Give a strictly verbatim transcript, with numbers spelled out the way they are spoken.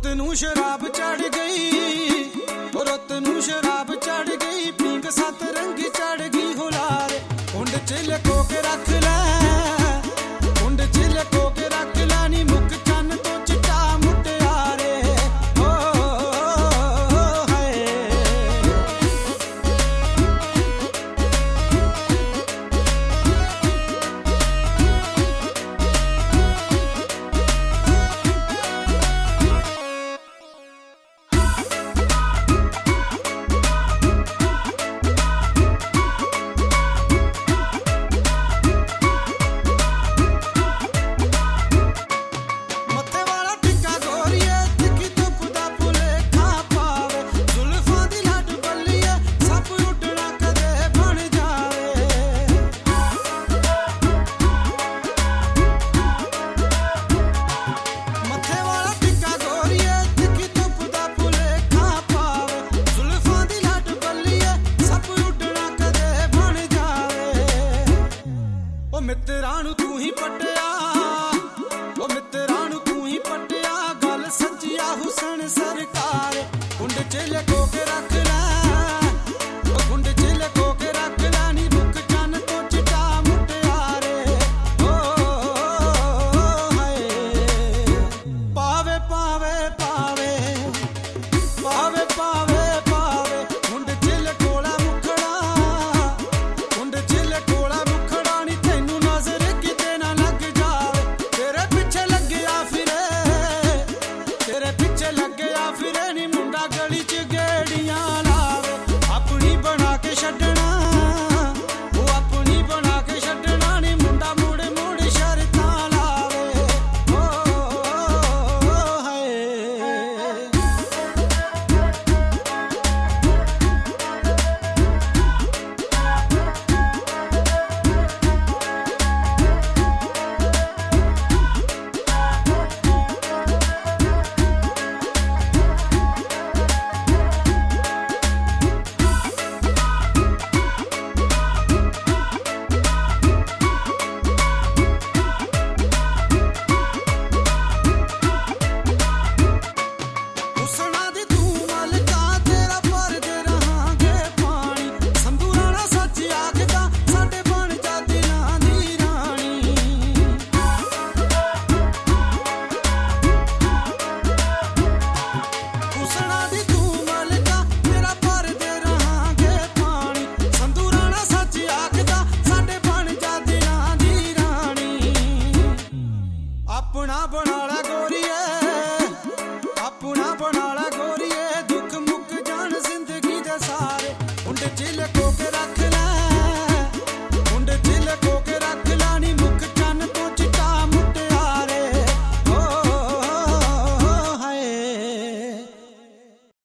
ਨੂੰ ਸ਼ਰਾਬ ਚੜ ਗਈ, ਉਹ ਰੁੱਤ ਨੂੰ ਸ਼ਰਾਬ ਚੜ ਗਈ, ਪੀਂਗ ਸੱਤ ਰੰਗੀ ਚੜ ਗਈ ਹੁਲਾਰੇ। ਕੁੰਡ ਚ ਲਕੋ ਕੇ ਰੱਖ ਲੈ, ਕੁੰਡ ਚ ਲਕੋ ਕੇ ਰੱਖ ਲੈ ਨੀ ਮੁੱਕ ਚੰਨ ਤੋਂ ਚਿੱਟਾ ਮੁਟਿਆਰੇ। ਓ ਹਾਏ ਮਿੱਤਰਾਂ ਨੂੰ ਤੂੰ ਹੀ ਪਟਿਆ, ਉਹ ਮਿੱਤਰਾਂ ਨੂੰ ਤੂੰ ਹੀ ਪਟਿਆ, ਗੱਲ ਸੱਚੀ ਆ ਹੁਸਨ ਸਰਕਾਰ। ਕੁੰਡ ਚ ਲਕੋ